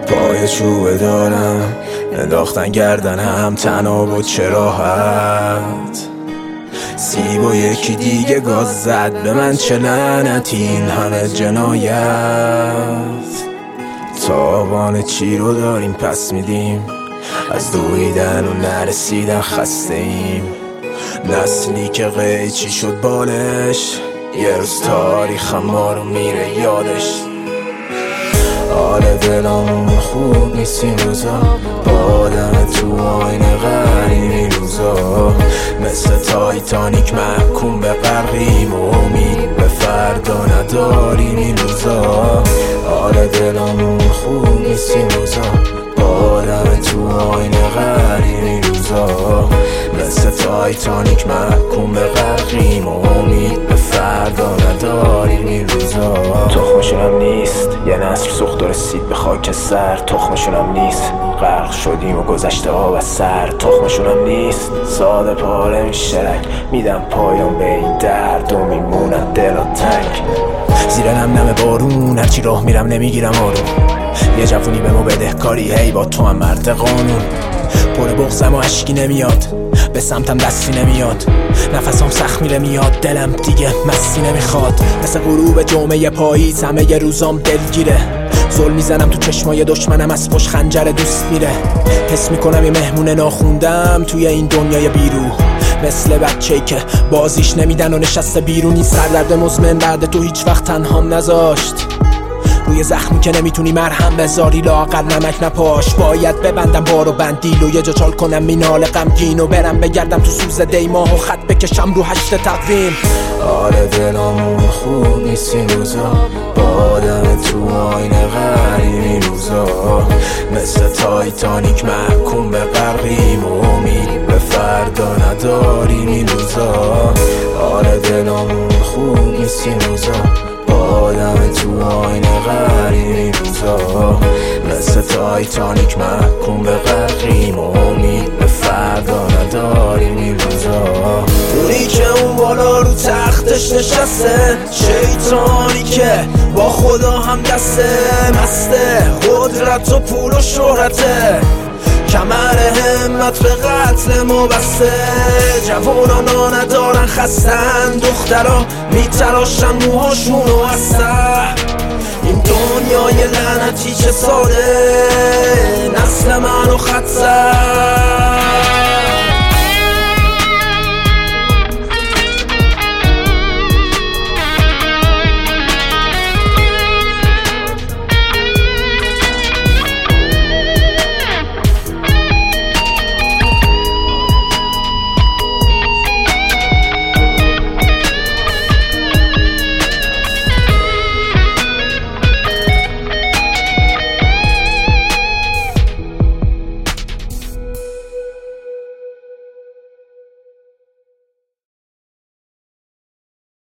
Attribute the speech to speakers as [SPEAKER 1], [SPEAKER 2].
[SPEAKER 1] پای چوبه دارم انداختن گردنم، تنها بود چه راحت. سیب و یکی دیگه گاز زد به من، چه لعنتی این همه جنایت. تاوان چی رو داریم پس میدیم، از دویدن و نرسیدن خسته ایم. نسلی که قیچی شد بالش، یه روز تاریخ ما رو میره یادش. حال دلمون خوب نیست این روزا، با آدم تو آینه غریب این روزا. مثل تایتانیک محکوم به غرقیم و امید به فردا نداریم این روزا. حال دلمون خوب نیست این روزا، با آدم تو آینه غریب این روزا. مثل تایتانیک محکوم به غرقیم و امید به فردا نداریم این روزا. تخمشونم نیست یه نسل سوخت و رسید به خاک سر، تخمشونم نیست غرق شدیم و گذشته آب از سر. تخمشونم نیست ساده پاره میشرک، میدم پایان به این درد و میمونم دل و تنگ. زیر نم بارون هرچی راه میرم نمیگیرم آروم. یه جوونی به ما بدهکاری، هی با تو هم مرد قانون. پر بغضم و اشکی نمیاد، به سمتم دستی نمیاد. نفسم سخت میره میاد، دلم دیگه مستی نمیخواد. مثل غروب جمعه پاییز همه ی روزام دلگیره. زل میزنم تو چشمای دشمنم، از پشت خنجر دوست میره. حس میکنم یه مهمون ناخوندم توی این دنیای بیروح، مثل بچه‌ای که بازیش نمیدن و نشسته بیرونی. سردرد مزمن بعد تو هیچ وقت تنهام نذاشت، روی زخمی که نمیتونی مرهم بذاری لااقل نمک نپاش. باید ببندم بارو بندیل و یه جا چال کنم مینال غمگین و برم بگردم تو سوز دیماه و خط بکشم رو 8 تقویم. حال دلمون خوب نیست این روزا، با آدم تو آینه غریب این روزا. مثل تایتانیک محکوم به غرقیم و امید به فردا نداریم این روزا. حال دلمون خوب نیست این روزا، با آدم تو آینه غریب این روزا. مثل تایتانیک محکوم به غرقیم و امید به فردا نداریم این روزا. اونی که اون بالا رو تختش نشسته، شیطانی که با خدا هم دسته، مسته قدرت و پول و شهرته، کمر همت به قتل ما بسته. جوانان ندارن خستن، دخترها میتراشن موهاشونو از سر. این دنیای لعنتی چه ساده، نسل منو خط زد.